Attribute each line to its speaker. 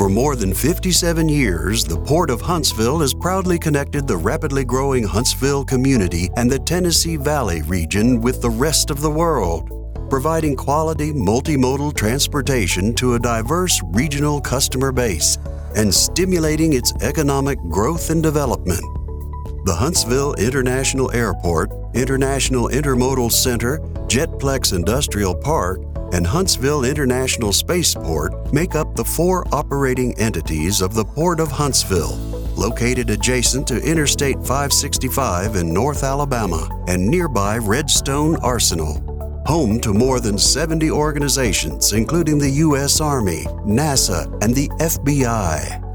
Speaker 1: For more than 57 years, the Port of Huntsville has proudly connected the rapidly growing Huntsville community and the Tennessee Valley region with the rest of the world, providing quality multimodal transportation to a diverse regional customer base and stimulating its economic growth and development. The Huntsville International Airport, International Intermodal Center, Jetplex Industrial Park, and Huntsville International Spaceport make up the 4 operating entities of the Port of Huntsville, located adjacent to Interstate 565 in North Alabama and nearby Redstone Arsenal. Home to more than 70 organizations, including the U.S. Army, NASA, and the FBI.